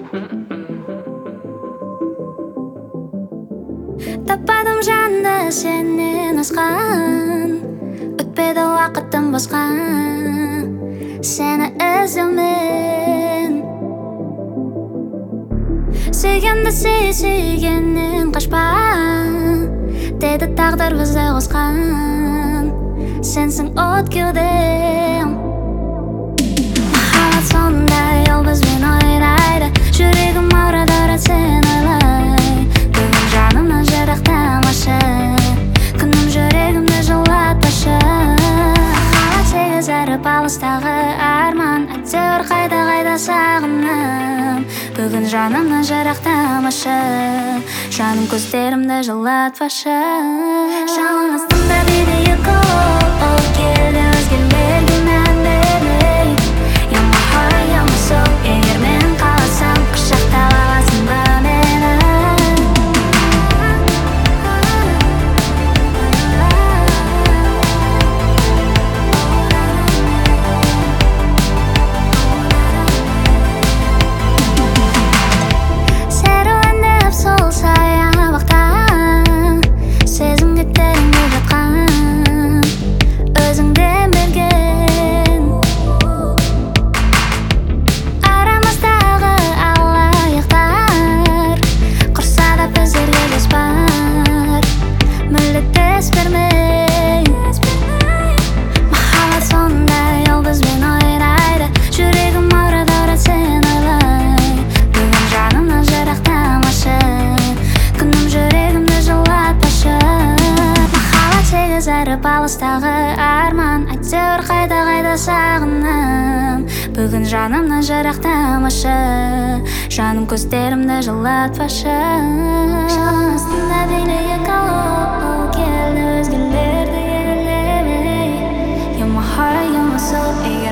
Таппадым жанды сенен асқан, өтпеді уақыттың босқа сені іздеумен. Сүйгенді сүй, сүйгеннен қашпа деді тағдыр бізді қосқан, сенсің от кеудем. Махаббат сондай, ол бізбен ойнайды, жүрегім ауырады сен ойлай. Бүгін жанымнан жырақтамашы, күнім жүрегімді жылатпашы. Махаббат сегіз әріп алыстағы арман, әйтеуір қайда сағынам. Бүгін жанымнан жырақтамашы, жаным көздерімді жылатпашы. Жалын астында биді ол келді өзгелерге мән бермей. You're my heart, you're my soul, егер мен қаласам құшақтап аласың ба мені? Серуендеп сол саябақта сезімге тереңдеп жатқан, өзіңде берген арамыздағы алаяқтар, құрса да біздерге дос бар, мүлде дес бермей. Махаббат сондай, ол бізбен ойнайды, жүрегім ауырады сен ойлай. Бүгін жанымнан жырақтамашы, күнім жүрегімді жылатпашы. Махаббат сегіз әріп алыстағы арман, әйтеуір қайда сағынам. Бүгін жанымнан жырақтамашы, жаным көздерімді жылатпашы. Жалын астында билейік ол келді өзгелерді елемей. You're my heart, you're my soul,